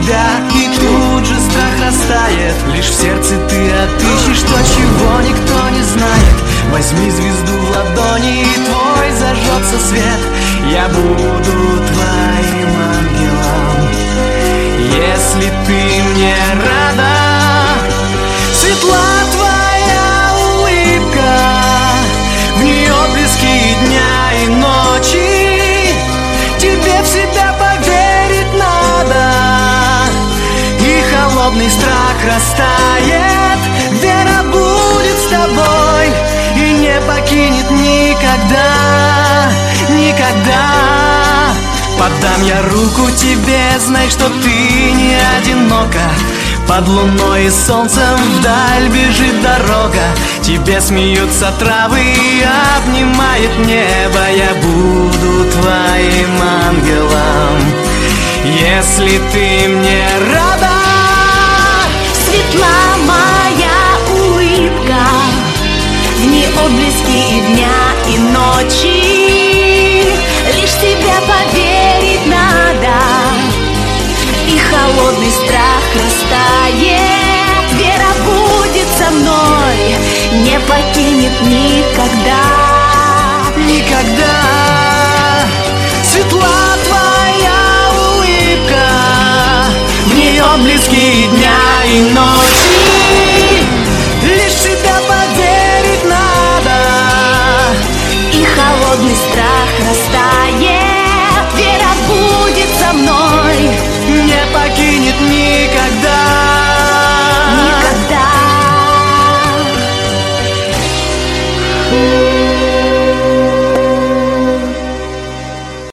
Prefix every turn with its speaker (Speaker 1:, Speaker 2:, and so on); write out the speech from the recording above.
Speaker 1: тебя, и тут же страх растает. Лишь в сердце ты отыщешь то, чего никто не знает. Возьми звезду в ладони, и твой зажжется свет. Я буду твоим ангелом, если ты мне рада. Светла твоя улыбка, в нее близкие дня и ночи. Тебе в себя поверить надо, и холодный страх растает. Вера будет с тобой и не покинет никогда, никогда. Подам я руку тебе, знай, что ты не одинока. Под луной и солнцем вдаль бежит дорога. Тебе смеются травы и обнимает небо. Я буду твоим ангелом, если ты мне рада.
Speaker 2: Светла моя улыбка, в ней отблески и дня, и ночи. Лишь в тебя поверить надо, и холодный страх растает. Вера будет со мной, не покинет никогда,
Speaker 1: никогда. Светла твоя улыбка, в нее близкие дня и ночи. Лишь в тебя поверить надо,
Speaker 2: и холодный страх